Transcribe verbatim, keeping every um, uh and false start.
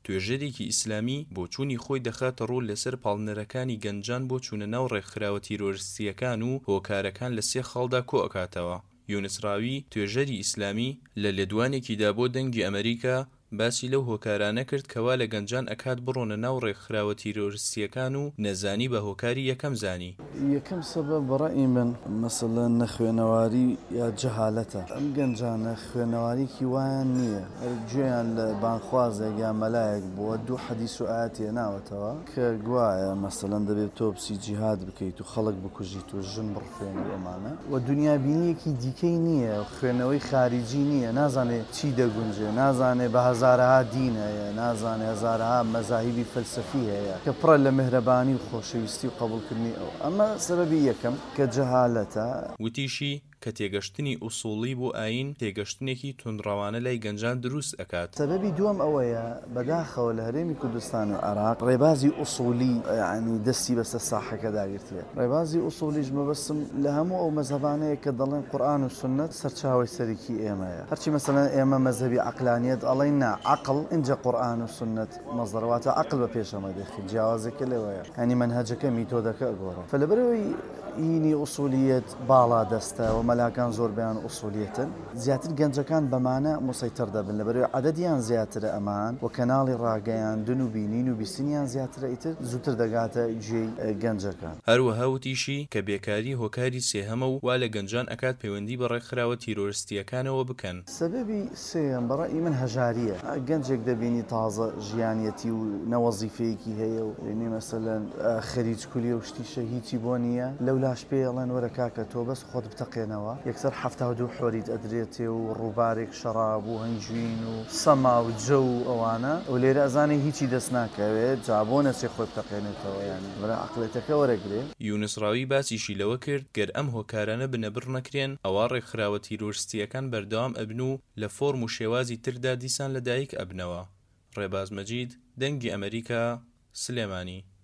توێژەرێکی ئیسلامی بۆ چوونی خۆی دەخاتە ڕوو لەسەر پاڵنەرەکانی گەنجان بۆ چوونە ناو ڕێکخراوە تیرۆریستیەکان و هۆکارەکان لە سێ خاڵدا کۆ ئەکاتەوە. یونس راوی توێژەری ئیسلامی لە لێدوانێکیدا بۆ دەنگی ئەمریکا باسی لەو هۆکارانە کرد کەوا لە گەنجان ئەکات بڕۆنە ناو ڕێکخراوە تیرۆریستیەکان و نەزانی بە هۆکاری یەکەم زانی. یەکەم سەبەب بەڕای من مەسەڵەن نەخوێنەواری یا جەهالەتە. ئەم گەنجانە خوێنەواریکی وایان نییە، گوێیان لە بانخوازێک یا مەلایەک بووە دوو حەدیث و ئایەت هێناوەتەوە کە گوایە مەسەڵەن دەبێت تۆ بچی جیهاد بکەیت و خەڵک بکوژیت و ژن بڕفێنی ئەمانە و دنیابینیەکی دیکەی نییە، خوێنەوەی خارجی نییە، نازانێت چی دەگونجێ، نازانێت بە هەزارەها دین هەیە، نازانێ هەزارەها مەزاهیبی فەلسەفی هەیە کە پڕە لە مهرەبانی و خۆشەویستی و قبوڵکردنی ئەو. ئەمە سەبەبی یەکەم کە جەهالەتە. وتیشی کە تێگەشتنی ئوسوڵی بۆ ئاین تێگەشتنێکی تونڕەوانە لای گەنجان دروست ئەکات. سەبەبی دووەم ئەوەیە بەداخەوە لە هەرێمی کوردستان و عێراق ڕێبازی ئوسوڵی یعنی دەستی بەسەر ساحەکە داگرتووە. ڕێبازی ئوسوڵیش مەبەستم لە هەموو ئەو مەزهبانەیە کە دەڵێن قورئان و سنت سەرچاوەی سەرەکی ئێمەیە. هەرچی مەسەڵەن ئێمە مەزهبی عەقلانیەت ئەڵێن نا عەقڵ اینجا قورئان و سنت مەزدەرەواتە عەقڵ بە پێشەمە دەخی جیاوازێکە لێوەیە، ینی مەنهەجەکە میتۆدەکە ئەگۆڕێ. فلەبەرەوەی هینی ئوسولیت باڵا دەستە و مەلاکان زۆر بەیان ئوسولیتن، زیاتر گەنجەکان بەمانە مسەیتر دەبن لەبەرەوەی عەدەدیان زیاترە ئەمان و کەناڵی ڕاگەیاندن و بینین و بیستنیان زیاترە ئیتر زووتر دەگاتە گوێی گەنجەکان. هەروەها وتیشی کە بێکاری هۆکاری سێهەمە و وا لە گەنجان ئەکات پەیوەندی بە ڕێکخراوە تیرۆریستیەکانەوە بکەن. سەبەبی سێم بەڕای من هەژاریە. گەنجێک دەبینی تازە ژیانیەتی و نەوەزیفەیەکی هەیە و ینی مەسەلەن خەریج کولی و شتیشە هیچی بۆ نییە، لەولاش پێڵێن وەرە کاکە تۆ بەس خۆت بتەقێنەوە یەکسەر هەفتا و دوو حۆریت ئەدرێتێ و ڕووبارێک شەراب و هەنجوین و سەما و جە و ئەوانە و لێرە ئەزانێ هیچی دەست ناکەوێت جا بۆ نەچێ خۆی بتەقێنێتەوە، یانی وەرە عەقڵێتەکە وەرەگرێ. یونس راوی باسیشی لەوە کرد گەر ئەم هۆکارانە بنەبڕ نەکرێن ئەوا ڕێکخراوە تیرۆریستیەکان بەردەوام ئەبن و لە فۆرم و شێوازی تردا دیسان لەدایک ئەبنەوە. ڕێباز مەجید، دەنگی ئەمریکا، سلێمانی.